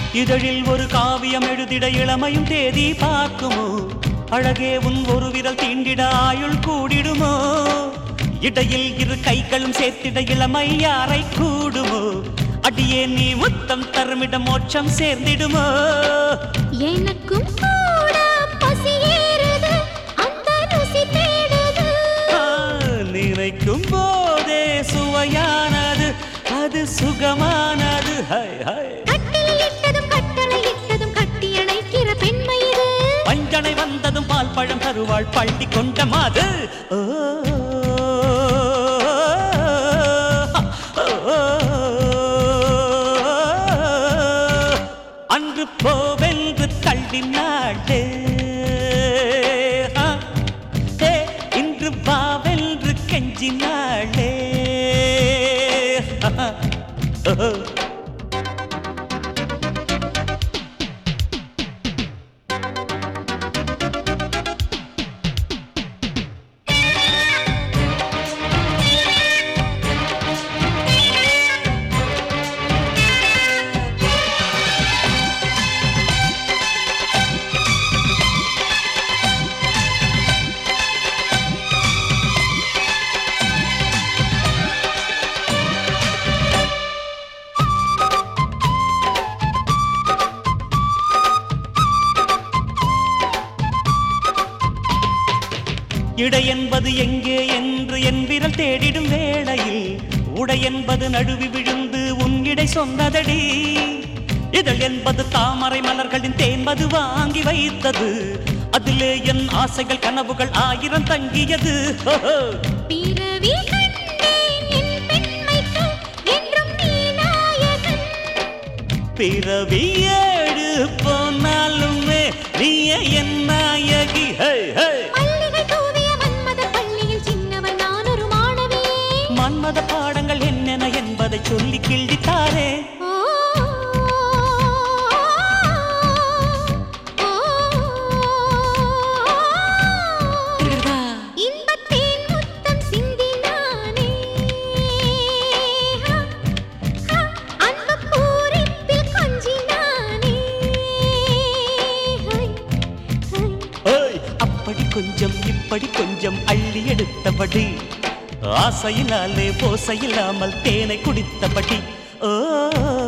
இதழில் ஒரு காவியம் எழுதிட இளமையும் தேதி பார்க்குமோ அழகே உன் ஒரு விரல் தீண்டிட ஆயுள் கூடிடுமோ இடையில் இரு கைகளும் சேர்த்திட இளமை யாரை கூடுமோ அடியே நீ முத்தம் தருமிட மோட்சம் சேர்ந்திடுமோ எனக்கும் கூட பசி ஏறுது அந்த ருசி தேடுது நினைக்கும் போதே சுவையானது அது சுகமானது கட்டில் இட்டதும் கட்டளை இட்டதும் கட்டி அணைக்கிற பெண்மை இது பஞ்சனை வந்ததும் பால் பழம் தருவாள் பள்ளி கொண்ட மாது அன்று போவென்று தள்ளினாளே இன்று வாவென்று கெஞ்சினாளே இடை என்பது எங்கே என்று என் விரல் தேடிடும் வேளையில் உடை என்பது நடுவி விழுந்து உன்னிடை சொன்னதடி இதழ் என்பது தாமரை மலர்களின் தேன்பது வாங்கி வைத்தது அதிலே என் ஆசைகள் கனவுகள் 1000 தங்கியது பிறவி ஏடு போனாலுமே நீ என் நாயகி மன்மத பாடங்கள் என்னென்ன என்பதை சொல்லி கிள்ளித்தாரே அப்படி கொஞ்சம் இப்படி கொஞ்சம் அள்ளி எடுத்தபடி ஆசையினாலே போசையில்லாமல் தேனை குடித்தபடி